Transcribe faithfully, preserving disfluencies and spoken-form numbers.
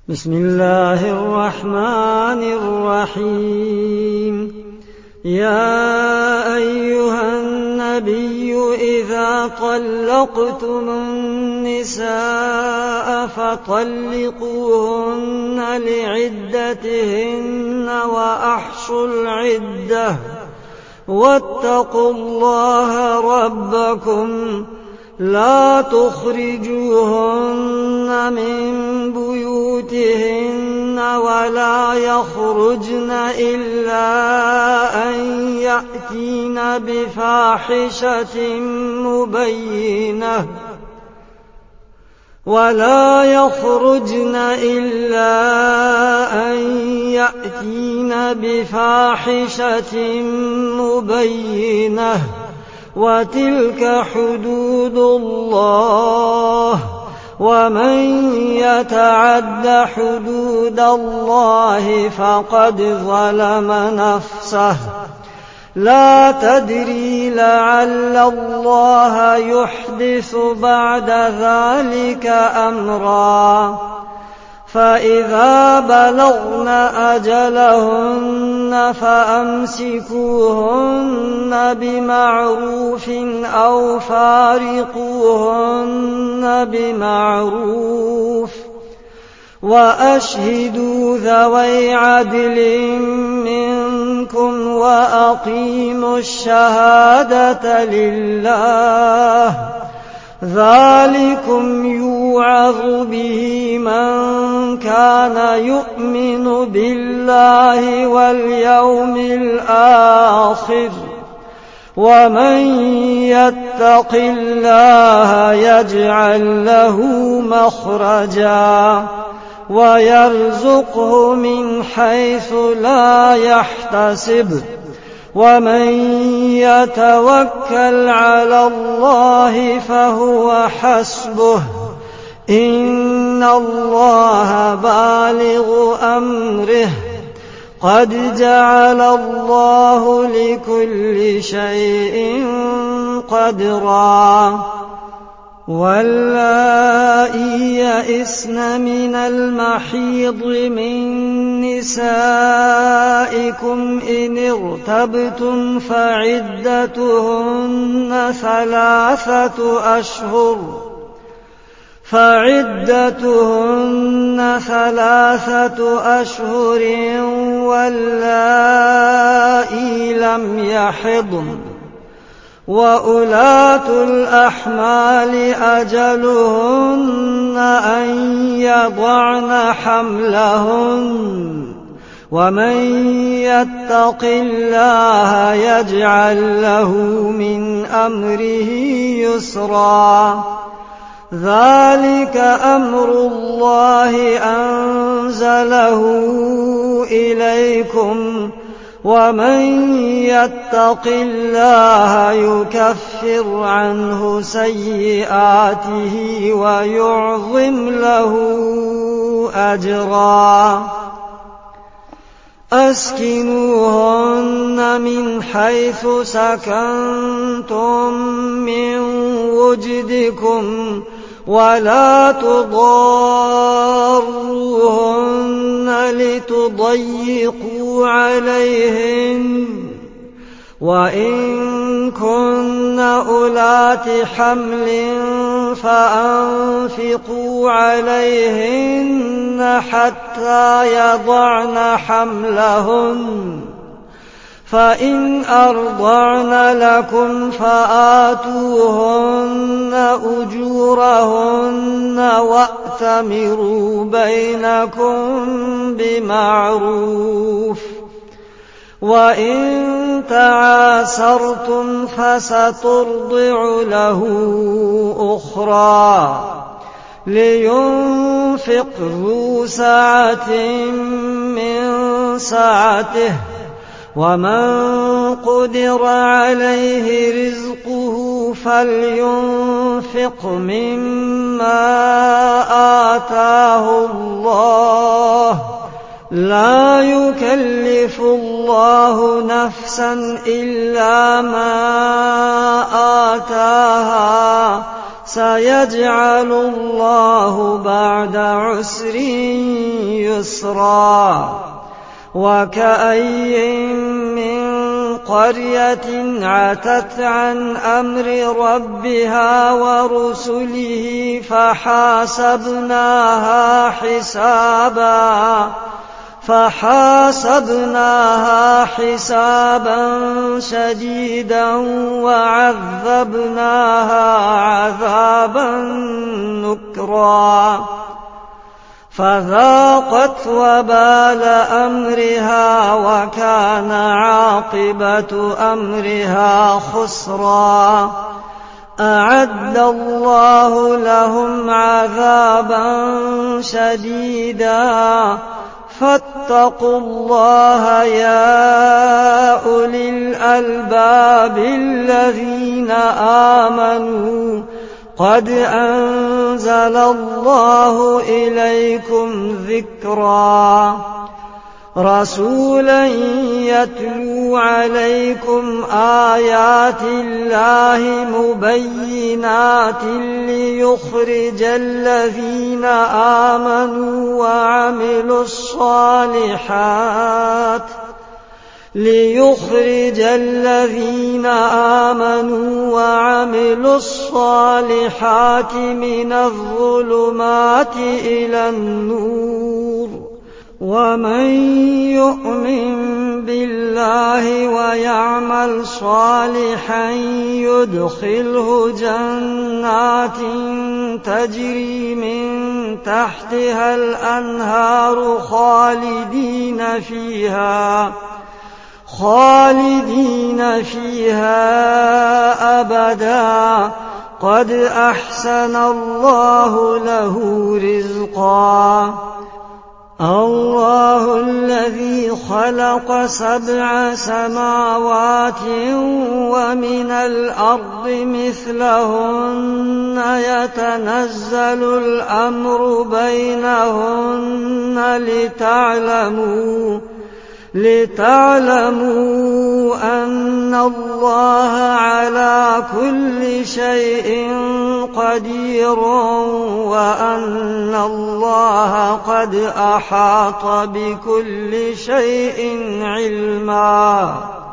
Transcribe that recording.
بسم الله الرحمن الرحيم. يا أيها النبي إذا طلقتم النساء فطلقوهن لعدتهن وأحصوا العدة واتقوا الله ربكم لا تخرجوهن من بيوتهن ولا يخرجن إلا أن يأتين بفاحشة مبينة ولا يخرجن إلا أن يأتين بفاحشة مبينة وتلك حدود الله ومن يتعد حدود الله فقد ظلم نفسه لا تدري لعل الله يحدث بعد ذلك أمرا فإذا بلغن أجلهن فأمسكوهن بمعروف أو فارقوهن بمعروف وأشهدوا ذوي عدل منكم وأقيموا الشهادة لله ذلكم يوعظ به من كان يؤمن بالله واليوم الآخر ومن يتق الله يجعل له مخرجا ويرزقه من حيث لا يحتسب ومن يتوكل على الله فهو حسبه إن الله بالغ أمره قد جعل الله لكل شيء قدرا واللائي يئسن من المحيض من نسائكم إن ارتبتم فعدتهن ثلاثة أشهر فعدتهن ثلاثة أشهر واللائي لم يحضن وأولاة الأحمال أجلهن أن يضعن حملهن ومن يتق الله يجعل له من أمره يسرا ذلك أمر الله أنزله إليكم ومن يتق الله يكفر عنه سيئاته ويعظم له أجرا أسكنوهن من حيث سكنتم من وجدكم ولا تضاروهن لتضيقوا عليهن وإن كن أولات حمل فأنفقوا عليهن حتى يضعن حملهن فإن أرضعن لكم فآتوهن أجورهن وأتمروا بينكم بمعروف وإن تعاسرتم فسترضع له أخرى لينفق ذو سعة من سعته ومن قدر عليه رزقه فلينفق مما آتاه الله لا يكلف الله نفسا إلا ما آتاها سيجعل الله بعد عسر يسرا وكأي من قرية عتت عن أمر ربها ورسله فحاسبناها حسابا فحاسبناها حسابا شديدا وعذبناها عذابا نكرا فذاقت وبال أمرها وكان عاقبة أمرها خسرا أعد الله لهم عذابا شديدا فاتقوا الله يا أولي الألباب الذين آمنوا قد أنزل الله إليكم ذكرا رسولا يتلو عليكم آيات الله مبينات ليخرج الذين آمنوا وعملوا الصالحات ليخرج الذين آمنوا وعملوا الصالحات من الظلمات إلى النور ومن يؤمن بالله ويعمل صالحا يدخله جنات تجري من تحتها الأنهار خالدين فيها خالدين فيها أبدا قد أحسن الله له رزقا الله الذي خلق سبع سماوات ومن الأرض مثلهن يتنزل الأمر بينهن لتعلموا لتعلموا أن الله على كل شيء قدير وأن الله قد أحاط بكل شيء علما